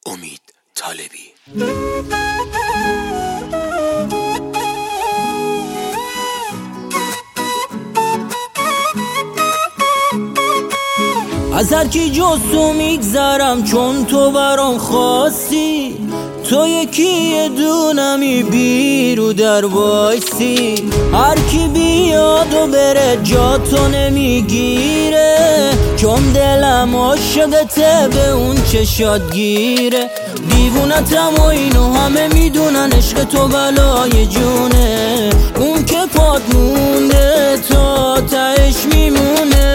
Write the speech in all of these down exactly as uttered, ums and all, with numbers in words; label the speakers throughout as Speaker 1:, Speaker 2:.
Speaker 1: امید طالبی.
Speaker 2: از هر کی جز تو میگذرم چون تو برام خواستی، تو یکی دونمی بیرو در وایسی. هر کی بیاد و بره جا تو نمیگیره، چون دلم عاشقته به اون چشات گیره. دیوونتم و اینو همه میدونن، عشق تو بلای جونه. اون که پاد مونده تا تهش میمونه.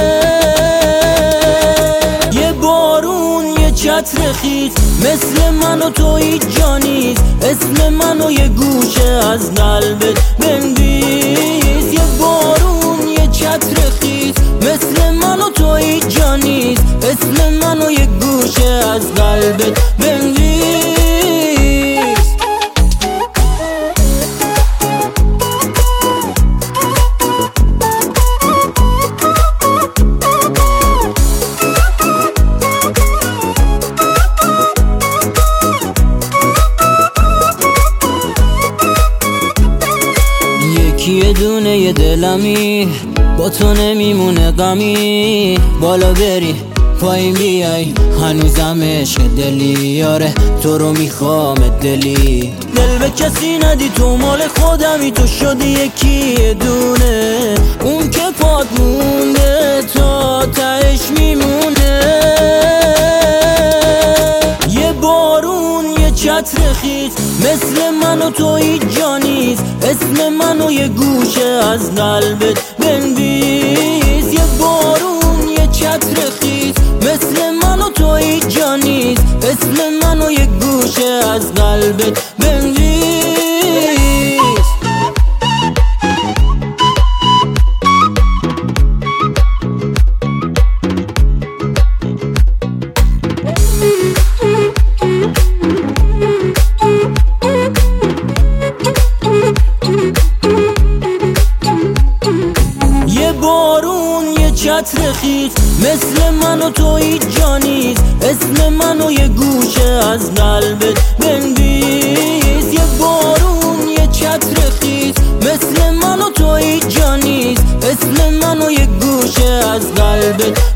Speaker 2: یه بارون یه چتر خیز مثل من و تو هیچ جا نیست. اسم منو یه گوشه از قلبت بنویس. یه بارون یه چتر خیز مثل من و تو هیچ جا نیست. اسم منو یه گوشه از قلبت بنویس. یه دونه یه دلمی با تو نمیمونه غمی. بالا بری پایین بیای هنوزم عشق دلی. آره تو رو میخوام دلی. دل به کسی ندی تو مال خودمی. تو شدی یکی دونه. اون که پاد مونده تا تهش میمونه. یه بارون یه چتر خیز مثل من و تو هیچ جا نیست. اسم منو یه گوشه از قلبت بنویس. یه بارون یه چتر خیز مثل من و تو هیچ جا نیست. اسم منو یه گوشه از قلبت بنویس. چتر خیز مثل من و تو هیچ جا نیست. اسم منو یه گوشه از قلبت بنویس. یه بارون یه چتر خیز مثل من و تو هیچ جا نیست. اسم منو یه گوشه از قلبت